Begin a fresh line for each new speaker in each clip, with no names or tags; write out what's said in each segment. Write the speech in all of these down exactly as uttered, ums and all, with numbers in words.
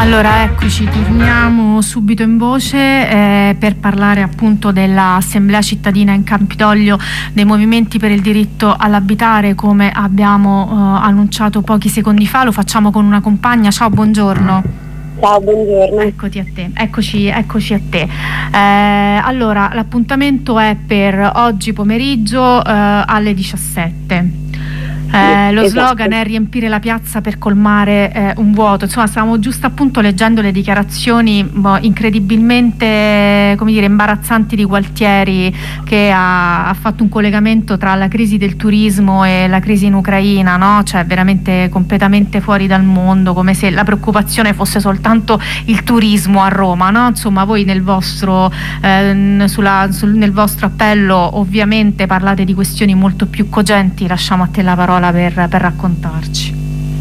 Allora eccoci, torniamo subito in voce eh, per parlare appunto dell'assemblea cittadina in Campidoglio dei movimenti per il diritto all'abitare, come abbiamo eh, annunciato pochi secondi fa. Lo facciamo con una compagna. Ciao, buongiorno.
Ciao, buongiorno.
Eccoti a te, eccoci, eccoci a te. Eh, allora, l'appuntamento è per oggi pomeriggio eh, alle diciassette. Eh, lo
esatto.
slogan è riempire la piazza per colmare eh, un vuoto. Insomma, stavamo giusto appunto leggendo le dichiarazioni boh, incredibilmente, come dire, imbarazzanti di Gualtieri, che ha, ha fatto un collegamento tra la crisi del turismo e la crisi in Ucraina, no? Cioè veramente completamente fuori dal mondo, come se la preoccupazione fosse soltanto il turismo a Roma, no? Insomma, voi nel vostro, eh, sulla, sul, nel vostro appello ovviamente parlate di questioni molto più cogenti. Lasciamo a te la parola Per, per raccontarci.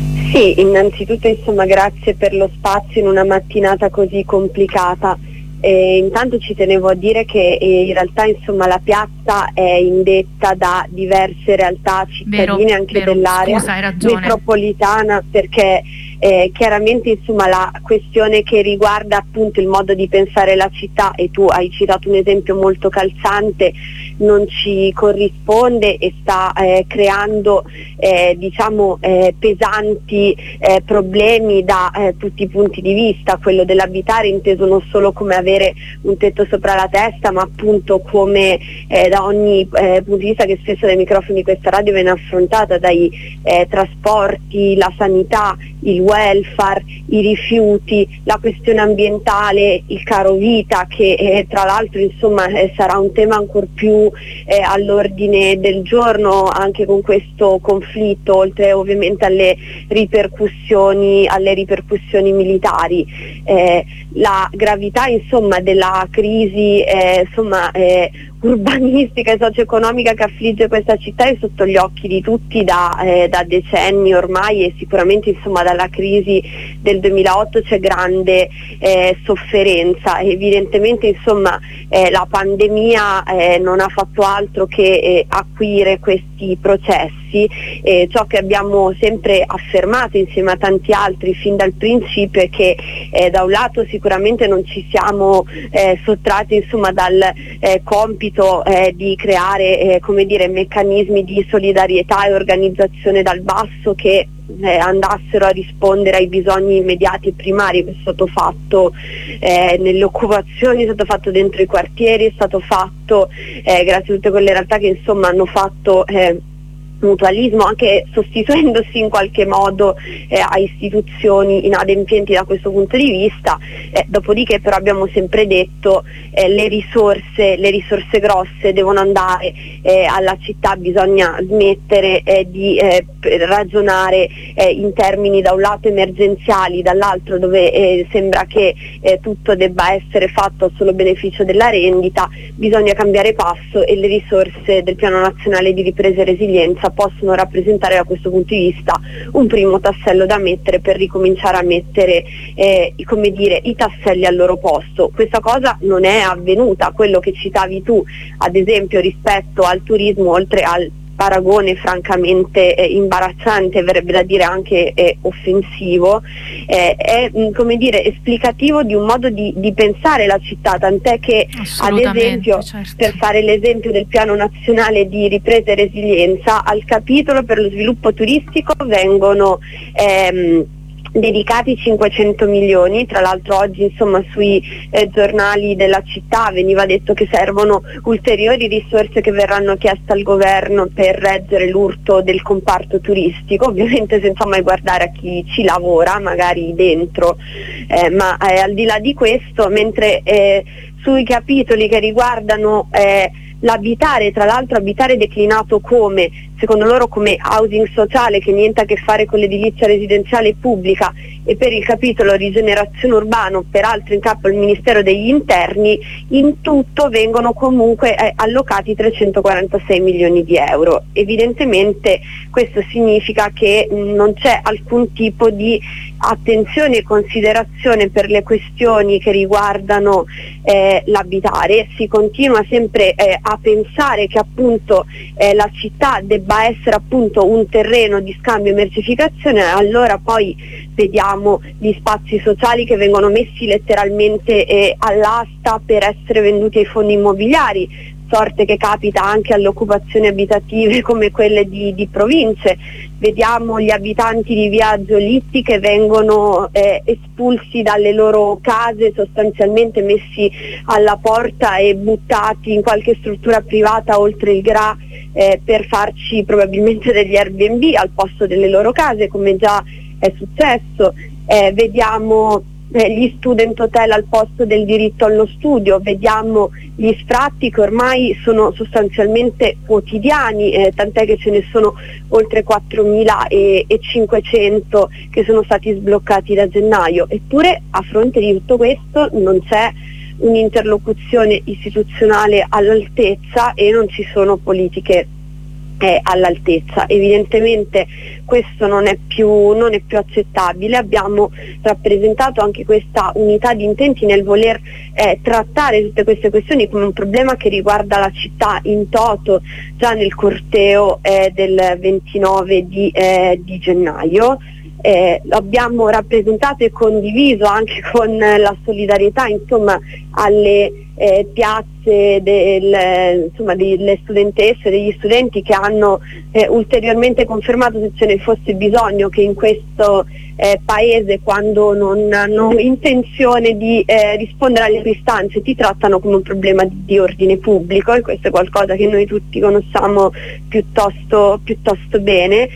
Sì, innanzitutto insomma grazie per lo spazio in una mattinata così complicata. E intanto ci tenevo a dire che eh, in realtà insomma la piazza è indetta da diverse realtà cittadine,
vero,
anche
vero.
dell'area metropolitana, perché eh, chiaramente insomma la questione che riguarda appunto il modo di pensare la città, e tu hai citato un esempio molto calzante, non ci corrisponde e sta eh, creando eh, diciamo eh, pesanti eh, problemi da eh, tutti i punti di vista. Quello dell'abitare inteso non solo come avere un tetto sopra la testa, ma appunto come eh, da ogni eh, punto di vista che spesso dai microfoni di questa radio viene affrontata, dai eh, trasporti, la sanità, il welfare, i rifiuti, la questione ambientale, il caro vita, che eh, tra l'altro insomma eh, sarà un tema ancor più eh, all'ordine del giorno anche con questo conflitto, oltre ovviamente alle ripercussioni, alle ripercussioni militari. Eh, la gravità insomma della crisi eh, insomma eh, urbanistica e socio-economica che affligge questa città è sotto gli occhi di tutti da, eh, da decenni ormai, e sicuramente insomma dalla crisi del duemilaotto c'è grande eh, sofferenza. Evidentemente insomma eh, la pandemia eh, non ha fatto altro che eh, acuire questi processi. Eh, ciò che abbiamo sempre affermato insieme a tanti altri fin dal principio è che eh, da un lato sicuramente non ci siamo eh, sottratti insomma dal eh, compito eh, di creare eh, come dire meccanismi di solidarietà e organizzazione dal basso che eh, andassero a rispondere ai bisogni immediati e primari. Questo è stato fatto eh, nelle occupazioni, è stato fatto dentro i quartieri, è stato fatto eh, grazie a tutte quelle realtà che insomma hanno fatto eh, mutualismo, anche sostituendosi in qualche modo eh, a istituzioni inadempienti da questo punto di vista. Eh, dopodiché però abbiamo sempre detto eh, le risorse, le risorse grosse devono andare eh, alla città, bisogna smettere eh, di eh, ragionare eh, in termini da un lato emergenziali, dall'altro dove eh, sembra che eh, tutto debba essere fatto a solo beneficio della rendita. Bisogna cambiare passo e le risorse del Piano Nazionale di Ripresa e Resilienza possono rappresentare da questo punto di vista un primo tassello da mettere per ricominciare a mettere eh, come dire, i tasselli al loro posto. Questa cosa non è avvenuta. Quello che citavi tu ad esempio rispetto al turismo, oltre al paragone francamente eh, imbarazzante, verrebbe da dire anche eh, offensivo, eh, è mh, come dire esplicativo di un modo di, di pensare la città, tant'è che ad esempio
certo.
per fare l'esempio del Piano Nazionale di Ripresa e Resilienza, al capitolo per lo sviluppo turistico vengono ehm, dedicati cinquecento milioni. Tra l'altro oggi insomma sui eh, giornali della città veniva detto che servono ulteriori risorse che verranno chieste al governo per reggere l'urto del comparto turistico, ovviamente senza mai guardare a chi ci lavora magari dentro, eh, ma eh, al di là di questo, mentre eh, sui capitoli che riguardano eh, l'abitare, tra l'altro abitare declinato come, secondo loro, come housing sociale, che niente a che fare con l'edilizia residenziale pubblica, e per il capitolo rigenerazione urbano, peraltro in capo al Ministero degli Interni, in tutto vengono comunque eh, allocati trecentoquarantasei milioni di euro. Evidentemente questo significa che mh, non c'è alcun tipo di attenzione e considerazione per le questioni che riguardano eh, l'abitare. Si continua sempre eh, a pensare che appunto eh, la città debba debba essere appunto un terreno di scambio e mercificazione, allora poi vediamo gli spazi sociali che vengono messi letteralmente eh, all'asta per essere venduti ai fondi immobiliari, sorte che capita anche alle occupazioni abitative come quelle di, di province. Vediamo gli abitanti di via Giolitti che vengono eh, espulsi dalle loro case, sostanzialmente messi alla porta e buttati in qualche struttura privata oltre il G R A eh, per farci probabilmente degli Airbnb al posto delle loro case, come già è successo. Eh, vediamo eh, gli student hotel al posto del diritto allo studio, vediamo gli sfratti che ormai sono sostanzialmente quotidiani, eh, tant'è che ce ne sono oltre quattromilacinquecento che sono stati sbloccati da gennaio, eppure a fronte di tutto questo non c'è un'interlocuzione istituzionale all'altezza e non ci sono politiche è all'altezza. Evidentemente questo non è più, non è più accettabile. Abbiamo rappresentato anche questa unità di intenti nel voler eh, trattare tutte queste questioni come un problema che riguarda la città in toto già nel corteo eh, del ventinove di, eh, di gennaio. Eh, lo abbiamo rappresentato e condiviso anche con la solidarietà insomma alle eh, piazze del, insomma, delle studentesse, degli studenti che hanno eh, ulteriormente confermato, se ce ne fosse bisogno, che in questo eh, paese, quando non hanno intenzione di eh, rispondere alle loro istanze, ti trattano come un problema di, di ordine pubblico, e questo è qualcosa che noi tutti conosciamo piuttosto, piuttosto bene.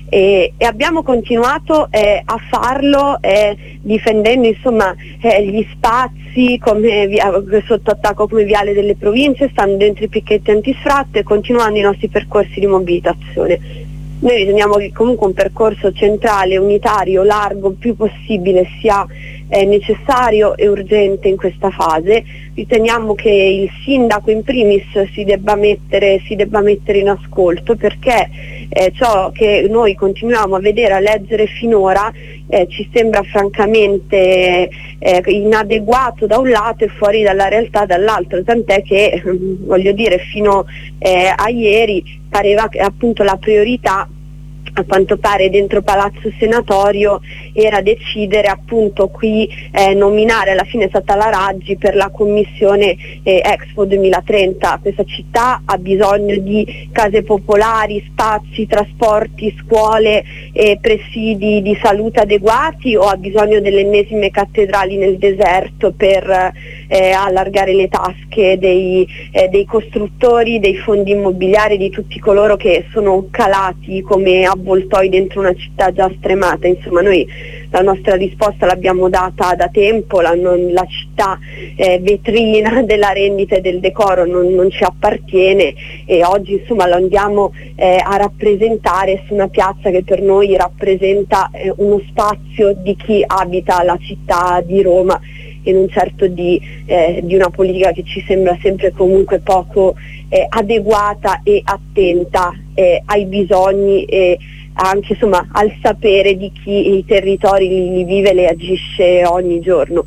E, e abbiamo continuato eh, a farlo eh, difendendo insomma eh, gli spazi come via, sotto attacco come Viale delle Province, stando dentro i picchetti antisfratto e continuando i nostri percorsi di mobilitazione. Noi riteniamo che comunque un percorso centrale, unitario, largo, il più possibile sia eh, necessario e urgente in questa fase. Riteniamo che il sindaco in primis si debba mettere, si debba mettere in ascolto, perché eh, ciò che noi continuiamo a vedere, a leggere finora eh, ci sembra francamente eh, inadeguato da un lato e fuori dalla realtà dall'altro, tant'è che voglio dire fino eh, a ieri pareva che appunto la priorità, a quanto pare dentro Palazzo Senatorio, era decidere appunto qui eh, nominare, alla fine è stata la Raggi per la commissione eh, Expo duemilatrenta. Questa città ha bisogno di case popolari, spazi, trasporti, scuole, eh, presidi di salute adeguati, o ha bisogno delle ennesime cattedrali nel deserto per eh, allargare le tasche dei, eh, dei costruttori, dei fondi immobiliari, di tutti coloro che sono calati come avvoltoi dentro una città già stremata. Insomma, noi la nostra risposta l'abbiamo data da tempo, la, non, la città eh, vetrina della rendita e del decoro non, non ci appartiene, e oggi insomma lo andiamo eh, a rappresentare su una piazza che per noi rappresenta eh, uno spazio di chi abita la città di Roma, e non certo di, eh, di una politica che ci sembra sempre comunque poco eh, adeguata e attenta eh, ai bisogni e anche insomma al sapere di chi i territori li, li vive e le agisce ogni giorno.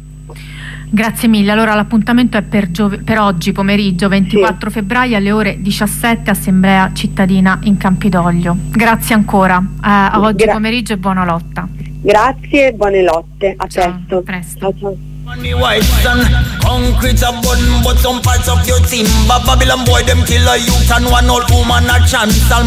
Grazie mille. Allora l'appuntamento è per, per oggi pomeriggio ventiquattro sì. febbraio alle ore diciassette, Assemblea Cittadina in Campidoglio. Grazie ancora, eh, a oggi Gra- pomeriggio e buona lotta.
Grazie e buone lotte, a
ciao,
presto.
presto.
Ciao, ciao.
Money white and concrete a button, but some parts of your team Babylon boy them kill a youth and one old woman a chance.